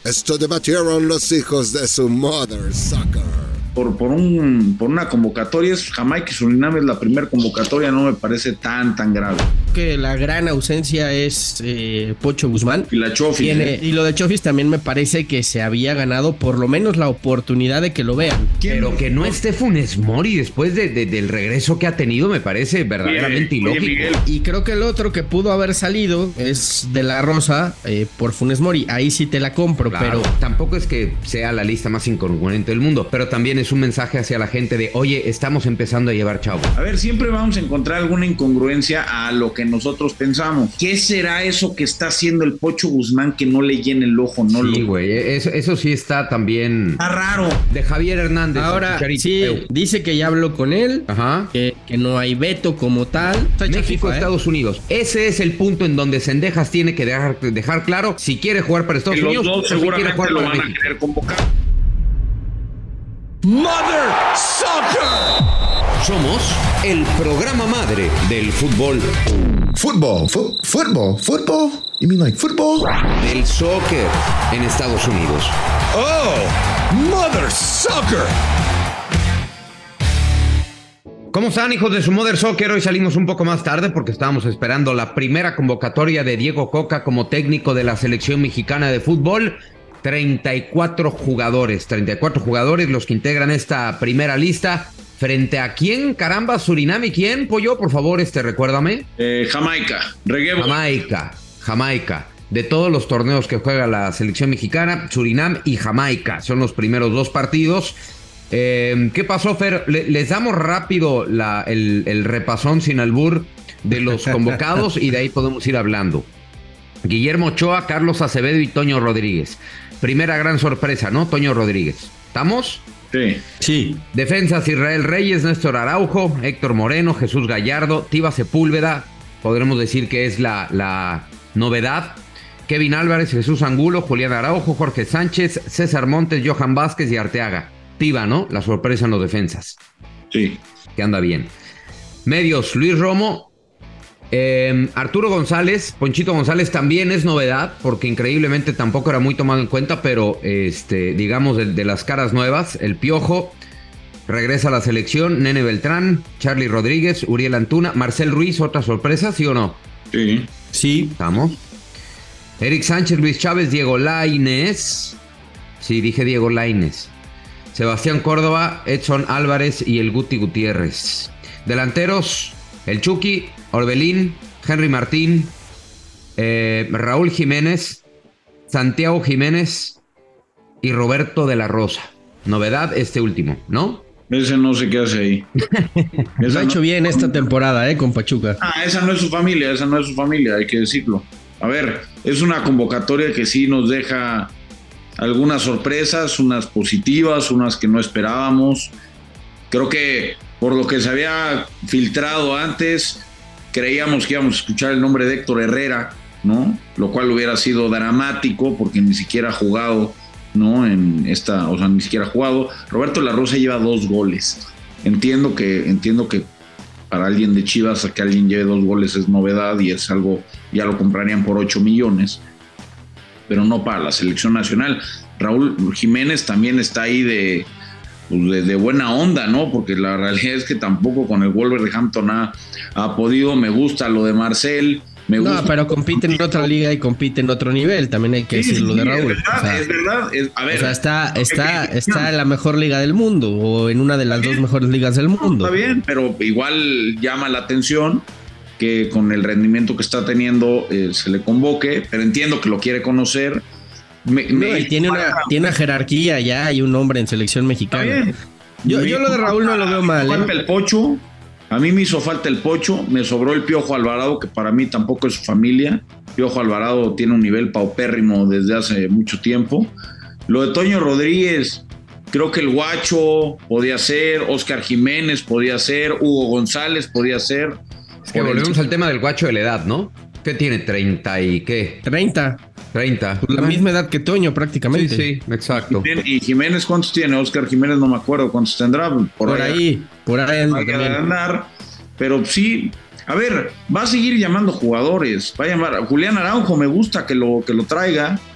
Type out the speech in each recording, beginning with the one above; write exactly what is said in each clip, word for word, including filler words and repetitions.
Esto debatieron los hijos de su mother sucker. Por, por, un, por una convocatoria, es Jamaica y Surinam es la primera convocatoria, no me parece tan, tan grave. Que la gran ausencia es eh, Pocho Guzmán. Y la Chofis. Tiene, ¿eh? Y lo de Chofis también me parece que se había ganado por lo menos la oportunidad de que lo vean. Pero que no esté Funes Mori después de, de, del regreso que ha tenido me parece verdaderamente Oye, ilógico. Miguel. Y creo que el otro que pudo haber salido es De La Rosa eh, por Funes Mori. Ahí sí te la compro, Claro, pero... tampoco es que sea la lista más incongruente del mundo, pero también es un mensaje hacia la gente de, oye, estamos empezando a llevar chavo. A ver, siempre vamos a encontrar alguna incongruencia a lo que nosotros pensamos. ¿Qué será eso que está haciendo el Pocho Guzmán que no le llena el ojo? No Sí, lo... güey, eso, eso sí está también... Está raro. De Javier Hernández. Ahora, Chicharito. sí, Eu. dice que ya habló con él, Ajá. que, que no hay veto como tal. Está hecha México, FIFA, ¿eh? Estados Unidos. Ese es el punto en donde Cendejas tiene que dejar, dejar claro si quiere jugar para Estados Que los Unidos dos o si quiere seguramente jugar lo para van a México. querer convocar. Mother Soccer. Somos el programa madre del fútbol. Football, fu- football, football? You mean like football? Del soccer en Estados Unidos. Oh, Mother Soccer. ¿Cómo están, hijos de su Mother Soccer? Hoy salimos un poco más tarde porque estábamos esperando la primera convocatoria de Diego Coca como técnico de la selección mexicana de fútbol. treinta y cuatro jugadores, treinta y cuatro jugadores los que integran esta primera lista. ¿Frente a quién? Caramba, Surinam y quién, Pollo, por favor, este, recuérdame. Eh, Jamaica, Reguebo. Jamaica, Jamaica. De todos los torneos que juega la selección mexicana, Surinam y Jamaica son los primeros dos partidos. Eh, ¿Qué pasó, Fer? Le, les damos rápido la, el, el repasón sin albur de los convocados y de ahí podemos ir hablando. Guillermo Ochoa, Carlos Acevedo y Toño Rodríguez. Primera gran sorpresa, ¿no? Toño Rodríguez. ¿Estamos? Sí. Sí. Defensas: Israel Reyes, Néstor Araujo, Héctor Moreno, Jesús Gallardo, Tiva Sepúlveda, podremos decir que es la, la novedad. Kevin Álvarez, Jesús Angulo, Julián Araujo, Jorge Sánchez, César Montes, Johan Vázquez y Arteaga. Tiva, ¿no? La sorpresa en los defensas. Sí. Que anda bien. Medios: Luis Romo, eh, Arturo González, Ponchito González también es novedad, porque increíblemente tampoco era muy tomado en cuenta, pero este, digamos de, de las caras nuevas. El Piojo regresa a la selección, Nene Beltrán, Charlie Rodríguez, Uriel Antuna, Marcel Ruiz, otra sorpresa, ¿sí o no? Sí. Sí. Estamos. Eric Sánchez, Luis Chávez, Diego Lainez. Sí, dije Diego Lainez. Sebastián Córdoba, Edson Álvarez y el Guti Gutiérrez. Delanteros: el Chucky, Orbelín, Henry Martín, eh, Raúl Jiménez, Santiago Jiménez y Roberto de la Rosa. Novedad este último, ¿no? Ese no sé qué hace ahí. Lo Esa ha no... hecho bien esta temporada, ¿eh? Con Pachuca. Ah, esa no es su familia, esa no es su familia, hay que decirlo. A ver, es una convocatoria que sí nos deja algunas sorpresas, unas positivas, unas que no esperábamos. Creo que por lo que se había filtrado antes, creíamos que íbamos a escuchar el nombre de Héctor Herrera, ¿no? Lo cual hubiera sido dramático porque ni siquiera ha jugado, ¿no? En esta, o sea, ni siquiera ha jugado. Roberto de la Rosa lleva dos goles. Entiendo que, entiendo que para alguien de Chivas, a que alguien lleve dos goles es novedad y es algo, ya lo comprarían por ocho millones, pero no para la selección nacional. Raúl Jiménez también está ahí de, de, de buena onda, ¿no? Porque la realidad es que tampoco con el Wolverhampton ha, ha podido. Me gusta lo de Marcel. Me No, gusta. pero compite en otra liga y compite en otro nivel, también hay que Sí, decirlo sí, de Raúl. Es verdad, O sea, es verdad. Es, a ver, o sea, está, está, ¿qué- qué- está en la mejor liga del mundo o en una de las dos mejores ligas del mundo. Está bien, pero igual llama la atención que con el rendimiento que está teniendo eh, se le convoque, pero entiendo que lo quiere conocer. Me, No, me- y tiene una, tiene una jerarquía ya, hay un hombre en selección Está mexicana. bien. Yo, Me yo lo de hizo Raúl no lo veo mal, falta ¿eh? el Pocho. A mí me hizo falta el Pocho, me sobró el Piojo Alvarado, que para mí tampoco es su familia. Piojo Alvarado tiene un nivel paupérrimo desde hace mucho tiempo. Lo de Toño Rodríguez, creo que el Guacho podía ser, Oscar Jiménez podía ser, Hugo González podía ser. Es que volvemos al tema del Guacho de la edad, ¿no? ¿Qué tiene? ¿treinta y qué? treinta. treinta. La misma edad que Toño prácticamente. Sí, sí, exacto. ¿Y Jiménez cuántos tiene? Oscar Jiménez no me acuerdo cuántos tendrá. Por, Por ahí, por ahí anda hay que también. andar, pero sí, a ver, va a seguir llamando jugadores, va a llamar a Julián Araujo, me gusta que lo, que lo traiga,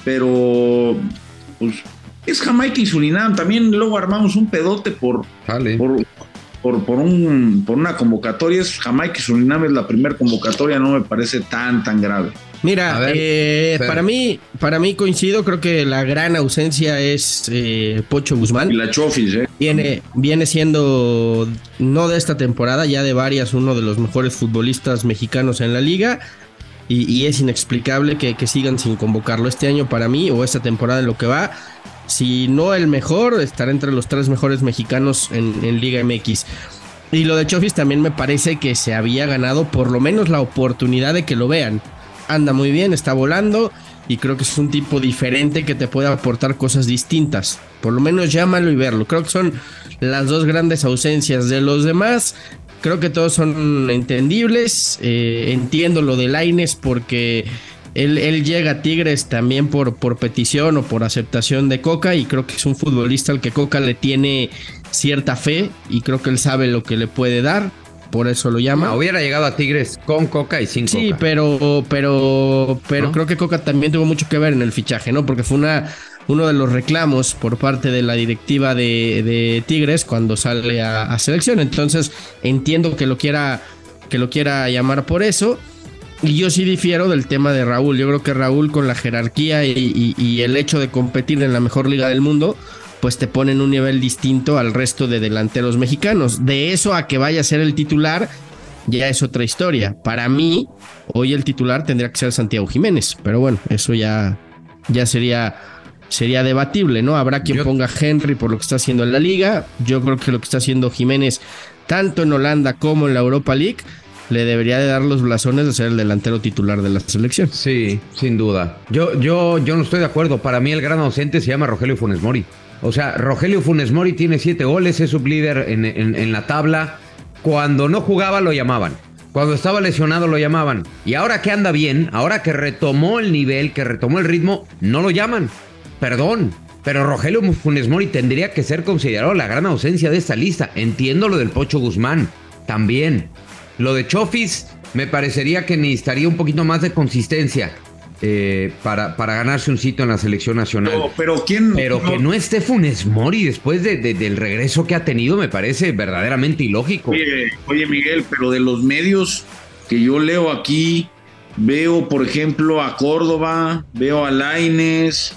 pero pues es Jamaica y Surinam. También luego armamos un pedote por, Vale. por, por, por, un, por una convocatoria. Es Jamaica y Surinam es la primera convocatoria, no me parece tan, tan grave. Mira, ver, eh, para mí, para mí coincido, creo que la gran ausencia es eh, Pocho Guzmán. Y la Chofis, ¿eh? Viene, viene siendo, no de esta temporada, ya de varias, uno de los mejores futbolistas mexicanos en la liga. Y, y es inexplicable que, que sigan sin convocarlo este año para mí, o esta temporada en lo que va. Si no el mejor, estará entre los tres mejores mexicanos en, en Liga M X. Y lo de Chofis también me parece que se había ganado por lo menos la oportunidad de que lo vean. Anda muy bien, está volando y creo que es un tipo diferente que te puede aportar cosas distintas. Por lo menos llámalo y verlo. Creo que son las dos grandes ausencias. De los demás, creo que todos son entendibles. Eh, entiendo lo de Lainez porque él, él llega a Tigres también por, por petición o por aceptación de Coca, y creo que es un futbolista al que Coca le tiene cierta fe y creo que él sabe lo que le puede dar. Por eso lo llama. No, hubiera llegado a Tigres con Coca y sin sí, Coca. Sí, pero, pero, pero ¿no? Creo que Coca también tuvo mucho que ver en el fichaje, ¿no? Porque fue una, uno de los reclamos por parte de la directiva de, de Tigres cuando sale a, a selección. Entonces, entiendo que lo quiera, que lo quiera llamar por eso. Y yo sí difiero del tema de Raúl. Yo creo que Raúl, con la jerarquía y, y, y el hecho de competir en la mejor liga del mundo, pues te pone en un nivel distinto al resto de delanteros mexicanos. De eso a que vaya a ser el titular, ya es otra historia. Para mí, hoy el titular tendría que ser Santiago Jiménez, pero bueno, eso ya, ya sería, sería debatible, ¿no? Habrá quien Yo... ponga a Henry por lo que está haciendo en la liga. Yo creo que lo que está haciendo Jiménez, tanto en Holanda como en la Europa League, le debería de dar los blasones de ser el delantero titular de la selección. Sí, sin duda. Yo, yo, yo no estoy de acuerdo. Para mí el gran ausente se llama Rogelio Funes Mori. O sea, Rogelio Funes Mori tiene siete goles, es sublíder en, en, en la tabla. Cuando no jugaba lo llamaban. Cuando estaba lesionado lo llamaban. Y ahora que anda bien, ahora que retomó el nivel, que retomó el ritmo, no lo llaman. Perdón, pero Rogelio Funes Mori tendría que ser considerado la gran ausencia de esta lista. Entiendo lo del Pocho Guzmán, también. Lo de Chofis me parecería que necesitaría un poquito más de consistencia. Eh, para, para ganarse un sitio en la selección nacional. No, pero ¿quién? Pero no, que no esté Funes Mori después de, de, del regreso que ha tenido me parece verdaderamente ilógico. Oye, oye, Miguel, pero de los medios que yo leo aquí, veo, por ejemplo, a Córdoba, veo a Lainez,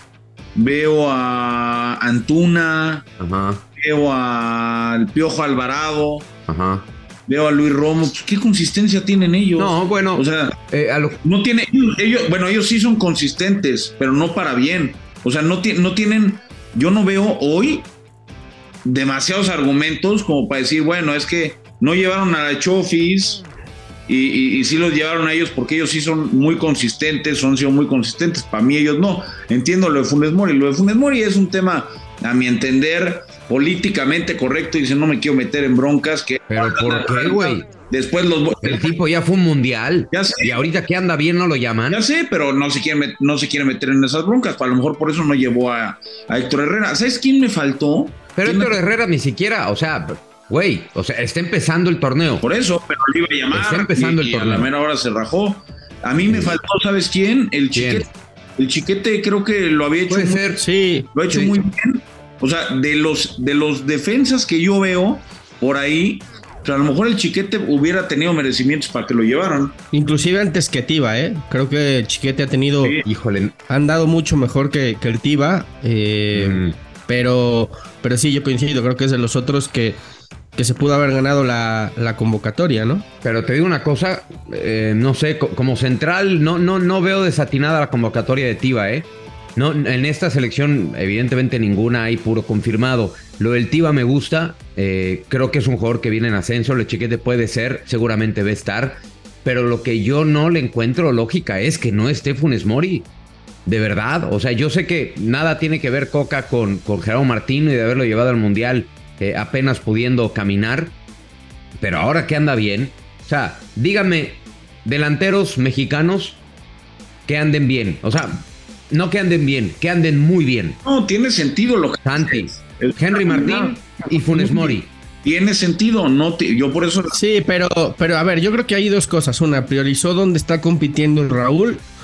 veo a Antuna, Ajá. veo al Piojo Alvarado. Ajá. Veo a Luis Romo, pues, ¿qué consistencia tienen ellos? No, bueno, o sea, eh, a lo... no tiene, ellos, bueno, ellos sí son consistentes, pero no para bien. O sea, no, no tienen, yo no veo hoy demasiados argumentos como para decir, bueno, es que no llevaron a la Chofis y, y, y sí los llevaron a ellos porque ellos sí son muy consistentes, son sido muy consistentes. Para mí ellos no. Entiendo lo de Funes Mori. Lo de Funes Mori es un tema, a mi entender, políticamente correcto, y dice, no me quiero meter en broncas. Que ¿Pero por qué, güey? Después los... El tipo ya fue un mundial. Ya sé. Y ahorita que anda bien no lo llaman. Ya sé, pero no se quiere, met- no se quiere meter en esas broncas. A lo mejor por eso no llevó a, a Héctor Herrera. ¿Sabes quién me faltó? Pero ¿Quién Héctor me... Herrera ni siquiera, o sea, güey, o sea, está empezando el torneo. Por eso, pero lo iba a llamar. Está empezando y, el y torneo. a la mera hora se rajó. A mí me faltó, ¿sabes quién? El Chiquete. ¿Quién? El Chiquete creo que lo había hecho. Puede muy, ser. Sí. Lo ha hecho sí. muy bien. O sea, de los, de los defensas que yo veo por ahí, o sea, a lo mejor el Chiquete hubiera tenido merecimientos para que lo llevaran. Inclusive antes que Tiva, ¿eh? Creo que el Chiquete ha tenido... Sí. Híjole. Han dado mucho mejor que, que el Tiva. Eh, Mm. pero, pero sí, yo coincido. Creo que es de los otros que, que se pudo haber ganado la, la convocatoria, ¿no? Pero te digo una cosa, eh, no sé, co- como central no, no, no veo desatinada la convocatoria de Tiva, ¿eh? No, en esta selección evidentemente ninguna hay puro confirmado. Lo del Tiva me gusta, eh, creo que es un jugador que viene en ascenso, el Chiquete puede ser, seguramente va a estar, pero lo que yo no le encuentro lógica es que no esté Funes Mori, de verdad. O sea, yo sé que nada tiene que ver Coca con, con Gerardo Martino y de haberlo llevado al Mundial eh, apenas pudiendo caminar, pero ahora que anda bien, o sea, dígame, delanteros mexicanos que anden bien, o sea... No que anden bien, que anden muy bien. No, tiene sentido lo que... Santi, Henry Martín y Funes Mori. Tiene sentido, no te- yo por eso... Sí, pero, pero a ver, yo creo que hay dos cosas. Una, priorizó dónde está compitiendo el Raúl.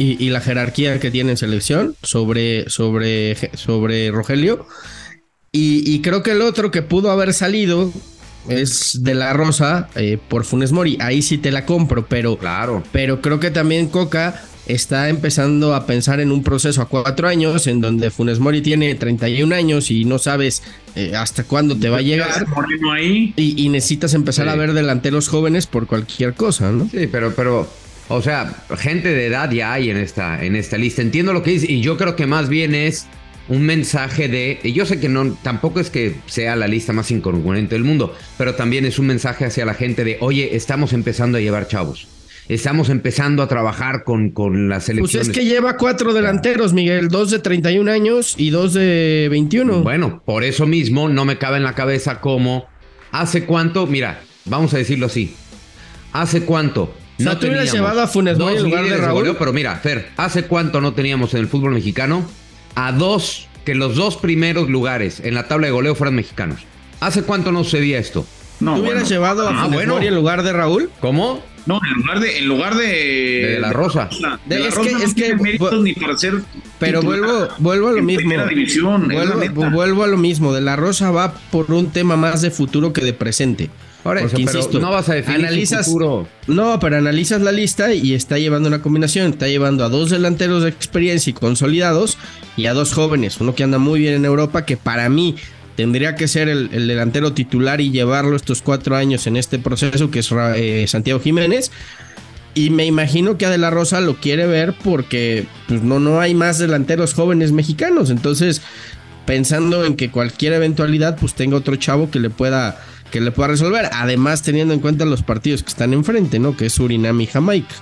y, y la jerarquía que tiene en selección sobre, sobre, sobre Rogelio. Y, y creo que el otro que pudo haber salido es De La Rosa eh, por Funes Mori. Ahí sí te la compro, pero, claro. pero creo que también Coca está empezando a pensar en un proceso a cuatro años en donde Funes Mori tiene treinta y un años y no sabes eh, hasta cuándo te va a llegar. Ahí. Y, y necesitas empezar Sí. a ver delanteros jóvenes por cualquier cosa, ¿no? Sí, pero, pero, o sea, gente de edad ya hay en esta, en esta lista. Entiendo lo que dice, y yo creo que más bien es un mensaje de, y yo sé que no, tampoco es que sea la lista más incongruente del mundo, pero también es un mensaje hacia la gente de, oye, estamos empezando a llevar chavos. Estamos empezando a trabajar con, con las selecciones. Pues es que lleva cuatro delanteros, Miguel, dos de treinta y un años y dos de veintiuno. Bueno, por eso mismo no me cabe en la cabeza cómo, ¿hace cuánto? Mira, vamos a decirlo así. ¿Hace cuánto? O sea, No tú hubieras teníamos llevado a Funes Mori dos en lugar de líderes Raúl. goleo, pero mira, Fer, ¿hace cuánto no teníamos en el fútbol mexicano a dos, que los dos primeros lugares en la tabla de goleo fueran mexicanos? ¿Hace cuánto no sucedía esto? No, ¿Tú hubieras bueno. llevado a Ah, Funes bueno. Mori en lugar de Raúl? ¿Cómo? No, en lugar de, en lugar de, De La Rosa. De, De- La es Rosa que- no es que- tiene méritos ni para ser Pero titular vuelvo, vuelvo a lo en mismo. primera división, es la Vuelvo, neta. vuelvo a lo mismo. De La Rosa va por un tema más de futuro que de presente. Por eso, Porque, pero insisto, no vas a definir analizas, su futuro. No, pero analizas la lista y está llevando una combinación. Está llevando a dos delanteros de experiencia y consolidados y a dos jóvenes. Uno que anda muy bien en Europa, que para mí tendría que ser el, el delantero titular y llevarlo estos cuatro años en este proceso, que es eh, Santiago Jiménez. Y me imagino que a De La Rosa lo quiere ver porque pues, no, no hay más delanteros jóvenes mexicanos. Entonces, pensando en que cualquier eventualidad, pues tenga otro chavo que le pueda, que le pueda resolver. Además, teniendo en cuenta los partidos que están enfrente, ¿no? Que es Surinam y Jamaica.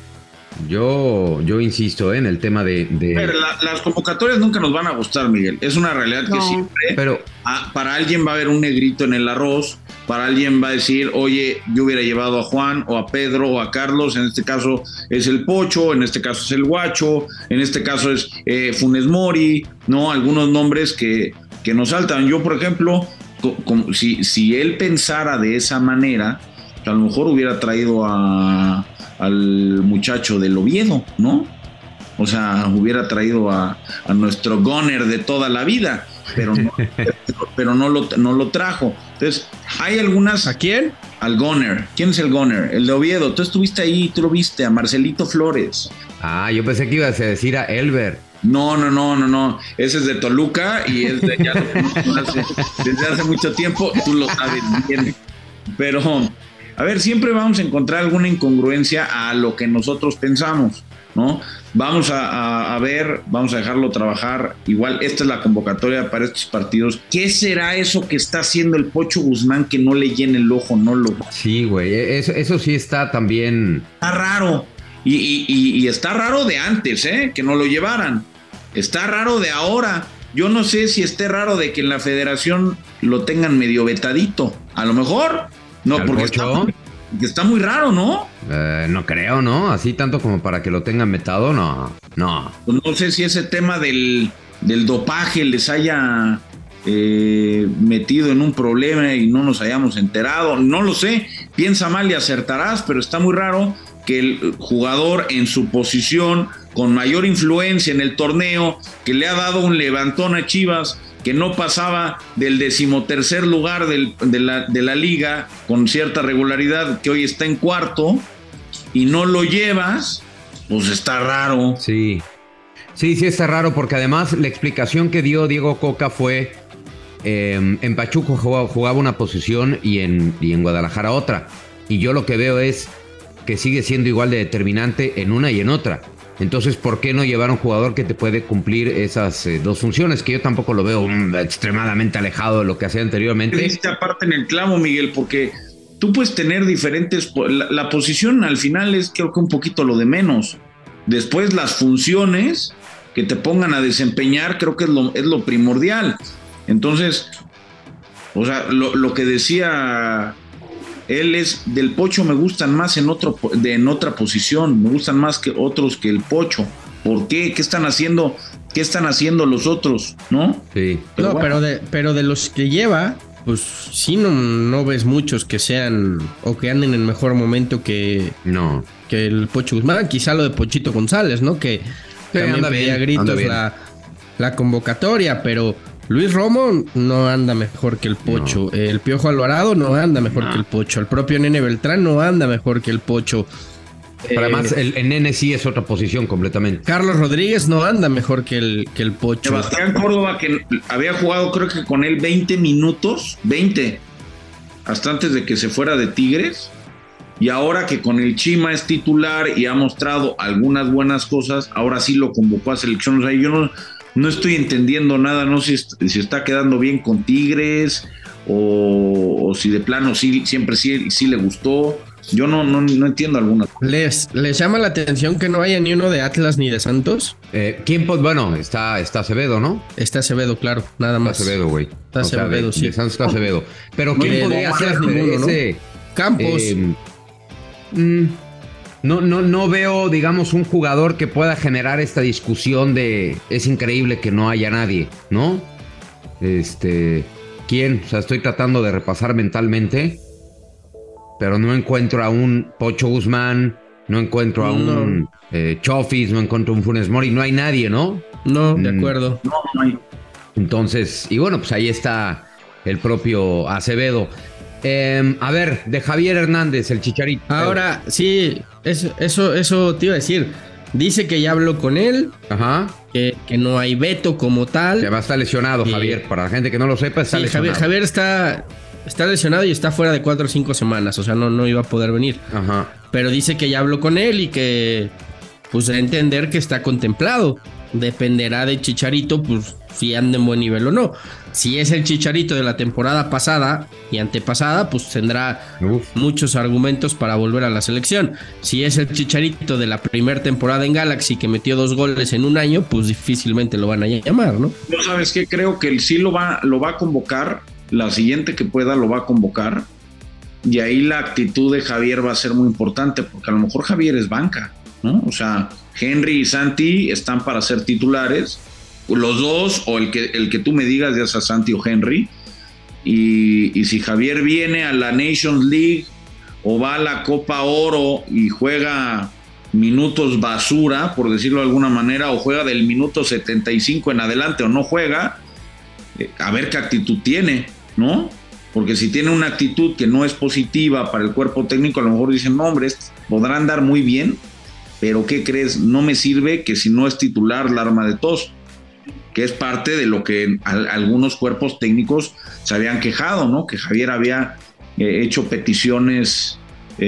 Yo, yo insisto ¿eh? en el tema de... de... Pero la- las convocatorias nunca nos van a gustar, Miguel. Es una realidad que No, siempre pero ah, para alguien va a haber un negrito en el arroz, para alguien va a decir, oye, yo hubiera llevado a Juan o a Pedro o a Carlos, en este caso es el Pocho, en este caso es el Guacho, en este caso es eh, Funes Mori, ¿no? Algunos nombres que, que nos saltan. Yo, por ejemplo, co- como si, si él pensara de esa manera, a lo mejor hubiera traído a, al muchacho del Oviedo, ¿no? O sea, hubiera traído a, a nuestro goner de toda la vida, pero no, pero no, lo, no lo trajo. Entonces, hay algunas... ¿A quién? Al goner. ¿Quién es el goner? El de Oviedo. Tú estuviste ahí, tú lo viste, a Marcelito Flores. Ah, yo pensé que ibas a decir a Elber. No, no, no, no, no. Ese es de Toluca y es de, ya lo conozco hace- desde hace mucho tiempo. Tú lo sabes bien. Pero, a ver, siempre vamos a encontrar alguna incongruencia a lo que nosotros pensamos, ¿no? Vamos a, a, a ver, vamos a dejarlo trabajar. Igual, esta es la convocatoria para estos partidos. ¿Qué será eso que está haciendo el Pocho Guzmán que no le llena el ojo? No lo... Sí, güey, eso, eso sí está también... Está raro. Y, y, y, y está raro de antes, ¿eh? Que no lo llevaran. Está raro de ahora. Yo no sé si esté raro de que en la federación lo tengan medio vetadito. A lo mejor. No, ¿Al porque está, Pocho? muy- porque está muy raro, ¿no? Eh, no creo, ¿no? Así tanto como para que lo tengan metado, no. No. Pues no sé si ese tema del, del dopaje les haya eh, metido en un problema y no nos hayamos enterado. No lo sé. Piensa mal y acertarás, pero está muy raro que el jugador en su posición, con mayor influencia en el torneo, que le ha dado un levantón a Chivas, que no pasaba del decimotercer lugar del, de, la, de la liga con cierta regularidad, que hoy está en cuarto, y no lo llevas, pues está raro. Sí. Sí, sí está raro porque además la explicación que dio Diego Coca fue eh, en Pachuca jugaba, jugaba una posición y en, y en Guadalajara otra. Y yo lo que veo es que sigue siendo igual de determinante en una y en otra. Entonces, ¿por qué no llevar a un jugador que te puede cumplir esas eh, dos funciones? Que yo tampoco lo veo um, extremadamente alejado de lo que hacía anteriormente. Diste aparte en el clavo, Miguel, porque tú puedes tener diferentes... La, la posición al final es creo que un poquito lo de menos. Después las funciones que te pongan a desempeñar creo que es lo, es lo primordial. Entonces, o sea, lo, lo que decía... Él es del Pocho, me gustan más en otro de, en otra posición, me gustan más que otros que el Pocho. ¿Por qué? ¿Qué están haciendo? ¿Qué están haciendo los otros? ¿No? Sí. Pero no, bueno. pero, de, pero de los que lleva, pues sí no, no ves muchos que sean o que anden en mejor momento que, No. que el Pocho Guzmán, quizá lo de Pochito González, ¿no? Que sí, también pedía bien, gritos la, la convocatoria, pero Luis Romo no anda mejor que el Pocho, no. El Piojo Alvarado no anda mejor no. que el Pocho, el propio Nene Beltrán no anda mejor que el Pocho. Pero eh, además el, el Nene sí es otra posición completamente. Carlos Rodríguez no anda mejor que el, que el Pocho. Sebastián Córdoba, que había jugado creo que con él veinte minutos, veinte, hasta antes de que se fuera de Tigres, y ahora que con el Chima es titular y ha mostrado algunas buenas cosas, ahora sí lo convocó a selección. O sea, yo no, no estoy entendiendo nada, no sé si, si está quedando bien con Tigres o, o si de plano sí, siempre sí, sí le gustó. Yo no, no, no entiendo alguna. ¿Les, ¿Les llama la atención que no haya ni uno de Atlas ni de Santos? Eh, ¿Quién? Bueno, está, está Acevedo, ¿no? Está Acevedo, claro, nada más. Está Acevedo, güey. Está Acevedo, o sea, de, sí. De Santos está Acevedo. Pero ¿quién de, podría de hacer ninguno, ¿no? ese? Campos. Eh, mm, no, no, no veo, digamos, un jugador que pueda generar esta discusión de es increíble que no haya nadie, ¿no? Este, ¿quién? O sea, estoy tratando de repasar mentalmente. Pero no encuentro a un Pocho Guzmán, no encuentro a un no. eh, Chofis, no encuentro a un Funes Mori, no hay nadie, ¿no? No, de acuerdo. No, no hay. Entonces, y bueno, pues ahí está el propio Acevedo. Eh, a ver, de Javier Hernández, el Chicharito. Ahora, sí, eso, eso, eso te iba a decir. Dice que ya habló con él, Ajá. Que, que no hay veto como tal. Ya va a estar lesionado, y, Javier. Para la gente que no lo sepa, está sí, lesionado. Javier, Javier está... Está lesionado y está fuera de cuatro o cinco semanas, o sea, no, no iba a poder venir. Ajá. Pero dice que ya habló con él y que, pues, de entender que está contemplado. Dependerá de Chicharito, pues, si anda en buen nivel o no. Si es el Chicharito de la temporada pasada y antepasada, pues tendrá Uf. muchos argumentos para volver a la selección. Si es el Chicharito de la primera temporada en Galaxy que metió dos goles en un año, pues difícilmente lo van a llamar, ¿no? ¿No sabes qué? Creo que él sí lo va, lo va a convocar. La siguiente que pueda lo va a convocar y ahí la actitud de Javier va a ser muy importante porque a lo mejor Javier es banca, ¿no? O sea, Henry y Santi están para ser titulares, los dos o el que, el que tú me digas, ya sea Santi o Henry, y, y si Javier viene a la Nations League o va a la Copa Oro y juega minutos basura, por decirlo de alguna manera, o juega del minuto setenta y cinco en adelante o no juega, a ver qué actitud tiene, ¿no? Porque si tiene una actitud que no es positiva para el cuerpo técnico, a lo mejor dicen, no, hombre, podrán andar muy bien, pero ¿qué crees? No me sirve que si no es titular la arma de tos, que es parte de lo que algunos cuerpos técnicos se habían quejado, ¿no? Que Javier había eh, hecho peticiones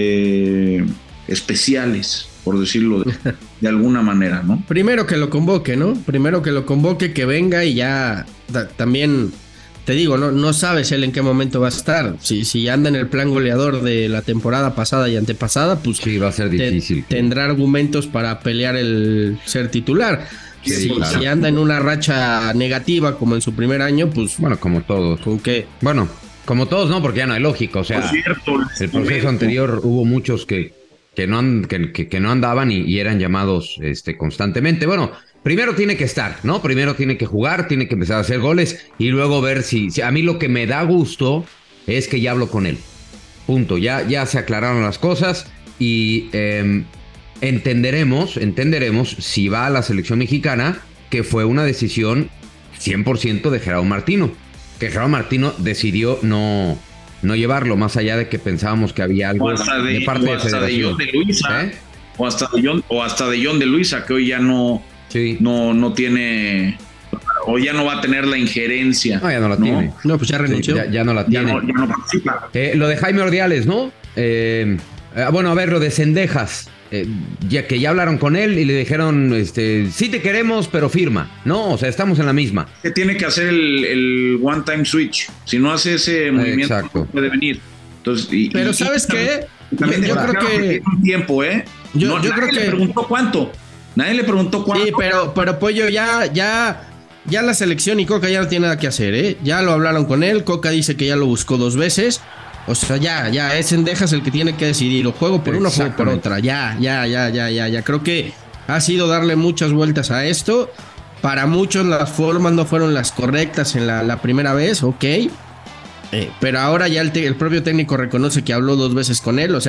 eh, especiales, por decirlo de, de alguna manera, ¿no? Primero que lo convoque, ¿no? Primero que lo convoque, que venga y ya da, también te digo, no, no sabes él en qué momento va a estar. Si, si anda en el plan goleador de la temporada pasada y antepasada, pues sí, va a ser difícil. Te, tendrá argumentos para pelear el ser titular. Sí, si, claro. si anda en una racha negativa como en su primer año, pues bueno, como todos. ¿Con qué? Bueno, como todos no, porque ya no hay lógica. O sea, cierto, el proceso anterior hubo muchos que que no, que, que, que no andaban y, y eran llamados este, constantemente. Bueno, primero tiene que estar, ¿no? Primero tiene que jugar, tiene que empezar a hacer goles y luego ver si... si a mí lo que me da gusto es que ya hablo con él. Punto. Ya, ya se aclararon las cosas y eh, entenderemos, entenderemos si va a la selección mexicana, que fue una decisión cien por ciento de Gerardo Martino. Que Gerardo Martino decidió no... no llevarlo, más allá de que pensábamos que había algo de, de parte o de hasta de John de Luisa, ¿Eh? o hasta de John, o hasta de John de Luisa, que hoy ya no, sí. no, no tiene, o ya no va a tener la injerencia. No, ya no la ¿no? tiene. No, pues ya renunció. Ya, ya no la tiene. Ya no, ya no participa. Eh, lo de Jaime Ordiales, ¿no? Eh, eh, bueno, a ver, lo de Cendejas. Eh, ya que ya hablaron con él y le dijeron, este, sí te queremos, pero firma. No, o sea, estamos en la misma. Que tiene que hacer el, el one time switch. Si no hace ese movimiento, exacto. no puede venir. Entonces, y, pero y, ¿sabes y qué? También yo creo que, que un tiempo, ¿eh? Yo, no, yo nadie creo que le preguntó cuánto. Nadie le preguntó cuánto. Sí, pero, pero Pollo, ya, ya, ya la selección y Coca ya no tiene nada que hacer, ¿eh? Ya lo hablaron con él. Coca dice que ya lo buscó dos veces. O sea, ya, ya, es Cendejas el que tiene que decidir. O juego por una o juego por otra. Ya, ya, ya, ya, ya, ya. Creo que ha sido darle muchas vueltas a esto. Para muchos las formas no fueron las correctas en la, la primera vez, ok. Eh, pero ahora ya el, te- el propio técnico reconoce que habló dos veces con él. O sea,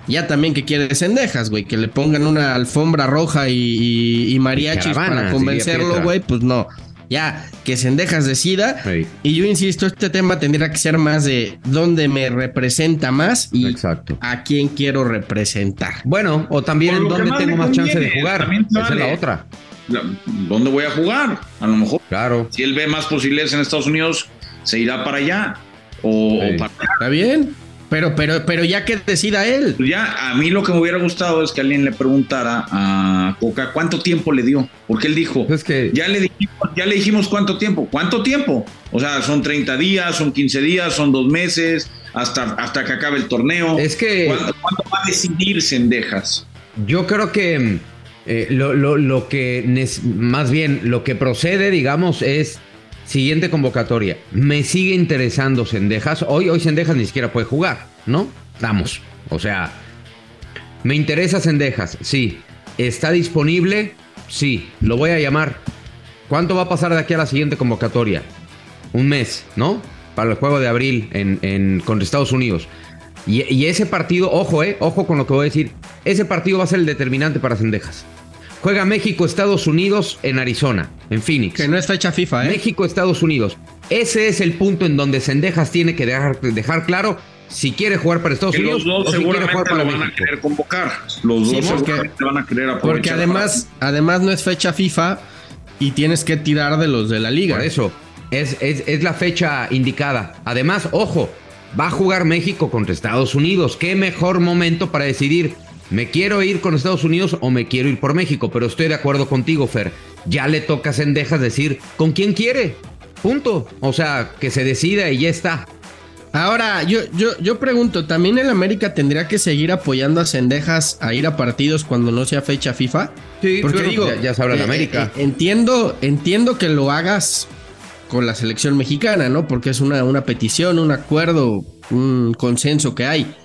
Ya también que quiere Cendejas, güey, que le pongan una alfombra roja y, y, y mariachis y para convencerlo, güey, pues no. Ya, que Cendejas decida. Sí. Y yo insisto, este tema tendría que ser más de dónde me representa más y Exacto. a quién quiero representar. Bueno, o también en dónde tengo más chance de jugar. Esa vale. es la otra. ¿Dónde voy a jugar? A lo mejor. Claro. Si él ve más posibilidades en Estados Unidos, se irá para allá. O, Sí. o para allá. ¿Está bien? Pero, pero, pero ya que decida él. Pues ya, a mí lo que me hubiera gustado es que alguien le preguntara a Coca cuánto tiempo le dio. Porque él dijo, Es que- ya, le dijimos, ya le dijimos cuánto tiempo. ¿Cuánto tiempo? O sea, son treinta días, son quince días, son dos meses, hasta, hasta que acabe el torneo. Es que- ¿Cuándo, cuándo va a decidir Cendejas? Yo creo que eh, lo, lo, lo que nes- más bien lo que procede, digamos, es siguiente convocatoria. Me sigue interesando Cendejas. Hoy, hoy Cendejas ni siquiera puede jugar, ¿no? Vamos. O sea, me interesa Cendejas, sí. ¿Está disponible? Sí. Lo voy a llamar. ¿Cuánto va a pasar de aquí a la siguiente convocatoria? Un mes, ¿no? Para el juego de abril en, en, con Estados Unidos. Y, y ese partido, ojo, eh, ojo con lo que voy a decir. Ese partido va a ser el determinante para Cendejas. Juega México-Estados Unidos en Arizona, en Phoenix. Que no es fecha FIFA, ¿eh? México-Estados Unidos. Ese es el punto en donde Cendejas tiene que dejar, dejar claro si quiere jugar para Estados Que Unidos los dos o si quiere seguramente jugar para lo van México. a querer convocar. Los Sí, dos porque- seguramente van a querer aprovechar. Porque además, además no es fecha FIFA y tienes que tirar de los de la liga. Por eso, es, es, es la fecha indicada. Además, ojo, va a jugar México contra Estados Unidos. ¿Qué mejor momento para decidir? ¿Me quiero ir con Estados Unidos o me quiero ir por México? Pero estoy de acuerdo contigo, Fer. Ya le toca a Cendejas decir con quién quiere. Punto. O sea, que se decida y ya está. Ahora, yo, yo, yo pregunto, ¿también el América tendría que seguir apoyando a Cendejas a ir a partidos cuando no sea fecha FIFA? Sí, Porque pero digo, ya, ya se habla de eh, América. eh, entiendo, entiendo que lo hagas con la selección mexicana, ¿no? Porque es una, una petición, un acuerdo, un consenso que hay.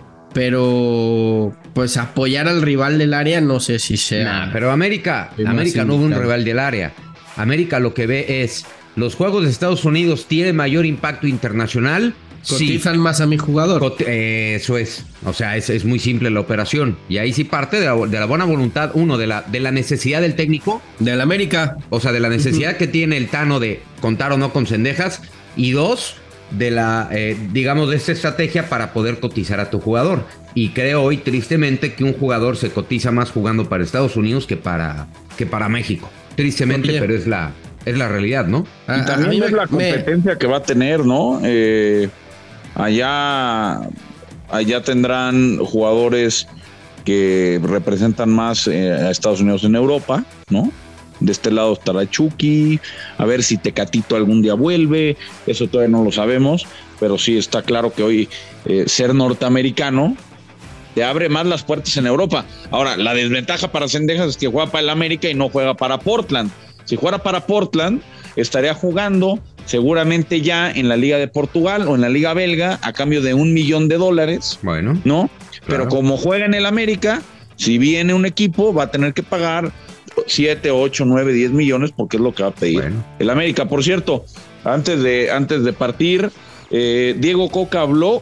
Pero, pues apoyar al rival del área no sé si sea... Nah, pero América, es más América no es un indicado. rival del área. América lo que ve es, los juegos de Estados Unidos tienen mayor impacto internacional. Sí, Cotizan más a mi jugador. Cot- eh, eso es. O sea, es, es muy simple la operación. Y ahí sí parte de la, de la buena voluntad, uno, de la, de la necesidad del técnico, Del América. o sea, de la necesidad que tiene el Tano de contar o no con Cendejas. Y dos, de la, eh, digamos, de esta estrategia para poder cotizar a tu jugador. Y creo hoy, tristemente, que un jugador se cotiza más jugando para Estados Unidos que para, que para México. Tristemente, Oye. pero es la, es la realidad, ¿no? A- Y a también mí es me- la me- competencia que va a tener, ¿no? Eh, allá, allá tendrán jugadores que representan más eh, a Estados Unidos en Europa, ¿no? De este lado estará Chucky, a ver si Tecatito algún día vuelve, eso todavía no lo sabemos, pero sí está claro que hoy eh, ser norteamericano te abre más las puertas en Europa. Ahora, la desventaja para Cendejas es que juega para el América y no juega para Portland. Si jugara para Portland, estaría jugando seguramente ya en la Liga de Portugal o en la Liga Belga a cambio de un millón de dólares, Bueno. ¿no? Claro. Pero como juega en el América, si viene un equipo, va a tener que pagar siete, ocho, nueve, diez millones porque es lo que va a pedir. Bueno. El América, por cierto, antes de, antes de partir, eh, Diego Coca habló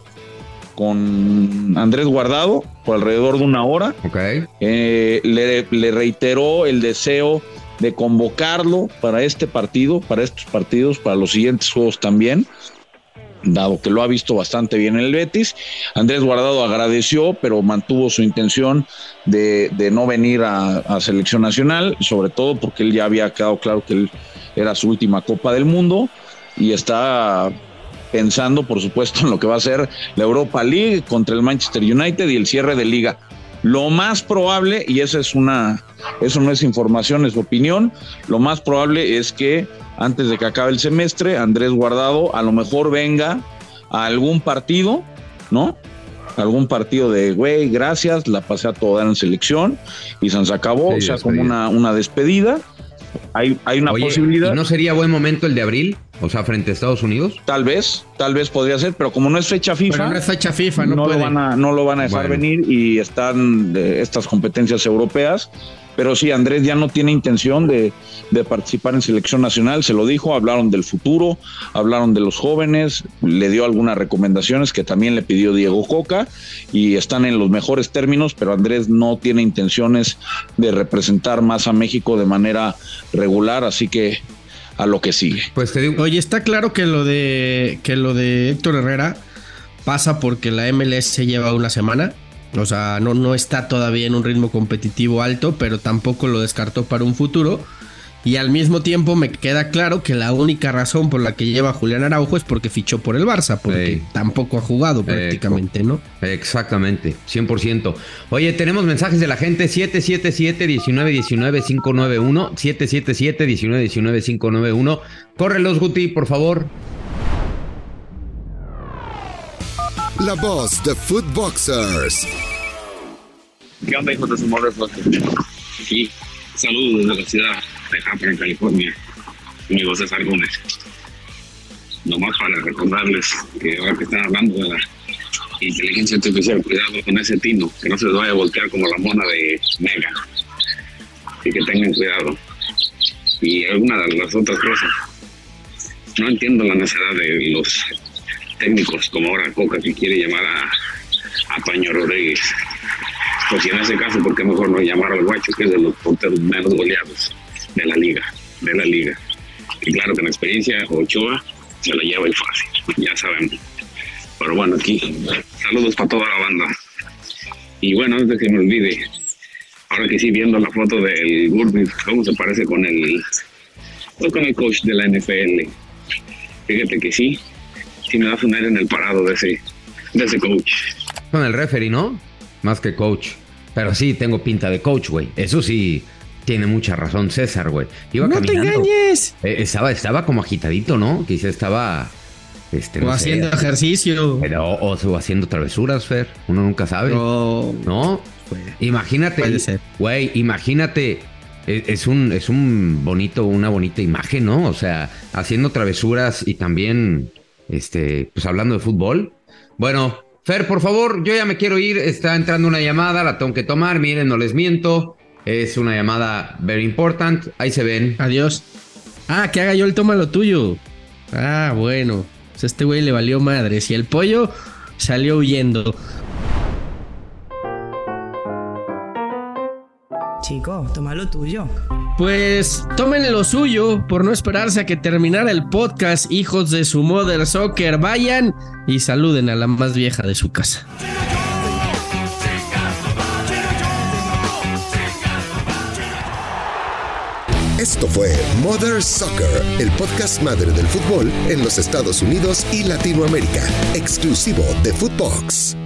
con Andrés Guardado por alrededor de una hora. Ok. Eh, le, le reiteró el deseo de convocarlo para este partido, para estos partidos, para los siguientes juegos también, dado que lo ha visto bastante bien en el Betis. Andrés Guardado agradeció, pero mantuvo su intención de, de no venir a, a selección nacional, sobre todo porque él ya había quedado claro que él era su última Copa del Mundo y está pensando, por supuesto, en lo que va a ser la Europa League contra el Manchester United y el cierre de liga. Lo más probable, y esa es una, eso no es información, es opinión, lo más probable es que antes de que acabe el semestre, Andrés Guardado a lo mejor venga a algún partido, ¿no? Algún partido de, güey, gracias, la pasé a toda en selección y se nos acabó, Sí, o sea, despedida. como una, una despedida. Hay, hay una Oye, posibilidad. ¿y no sería buen momento el de abril? O sea, frente a Estados Unidos. Tal vez, tal vez podría ser, pero como no es fecha FIFA, pero no es fecha FIFA, no, no puede. lo van a, no lo van a dejar bueno. venir y están de estas competencias europeas. Pero sí, Andrés ya no tiene intención de, de participar en selección nacional, se lo dijo, hablaron del futuro, hablaron de los jóvenes, le dio algunas recomendaciones que también le pidió Diego Coca y están en los mejores términos, pero Andrés no tiene intenciones de representar más a México de manera regular, así que a lo que sigue. Pues te digo, oye, está claro que lo de que lo de Héctor Herrera pasa porque la M L S lleva una semana. O sea, no, no está todavía en un ritmo competitivo alto, pero tampoco lo descartó para un futuro. Y al mismo tiempo me queda claro que la única razón por la que lleva a Julián Araujo es porque fichó por el Barça, porque Ey. tampoco ha jugado prácticamente, ¿no? Exactamente, cien por ciento. Oye, tenemos mensajes de la gente, siete siete siete, uno nueve uno nueve, cinco nueve uno, siete siete siete, uno nueve uno nueve, cinco nueve uno. Córrelos, Guti, por favor. La voz de Footboxers. ¿Qué onda, hijos de su madre? Sí, saludos desde la ciudad de Hampton, California. Mi voz es Argones. Nomás para recordarles que ahora que están hablando de la inteligencia artificial, cuidado con ese tino, que no se les vaya a voltear como la mona de Mega. Así que tengan cuidado. Y alguna de las otras cosas. No entiendo la necesidad de los técnicos como ahora Coca, que quiere llamar a, a Paño Rodríguez. Pues si en ese caso, ¿por qué mejor no llamar al Guacho, que es de los porteros menos goleados de la liga, de la liga? Y claro que en experiencia Ochoa se la lleva el fácil, ya sabemos. Pero bueno, aquí saludos para toda la banda. Y bueno, antes de que me olvide, ahora que sí, viendo la foto del Gurby, cómo se parece con el, pues con el coach de la N F L. Fíjate que sí, sí me das un aire en el parado de ese, de ese coach. Con el referee, ¿no? Más que coach. Pero sí, tengo pinta de coach, güey. Eso sí, tiene mucha razón César, güey. Iba ¡No caminando. te engañes! Eh, estaba, estaba como agitadito, ¿no? Quizá estaba... Este, no o sé, haciendo ejercicio. Pero, o, o haciendo travesuras, Fer. Uno nunca sabe. No. ¿No? Puede, imagínate. puede ser. Güey, imagínate. Es, es un, es un bonito, una bonita imagen, ¿no? O sea, haciendo travesuras y también, este, pues hablando de fútbol. Bueno, Fer, por favor, yo ya me quiero ir. Está entrando una llamada, la tengo que tomar. Miren, no les miento. Es una llamada very important. Ahí se ven. Adiós. Ah, que haga yo el toma lo tuyo. Ah, bueno. Pues este güey le valió madres y el pollo salió huyendo. Chico, toma lo tuyo. Pues tomen lo suyo por no esperarse a que terminara el podcast, hijos de su Mother Soccer. Vayan y saluden a la más vieja de su casa. Esto fue Mother Soccer, el podcast madre del fútbol en los Estados Unidos y Latinoamérica, exclusivo de Footbox.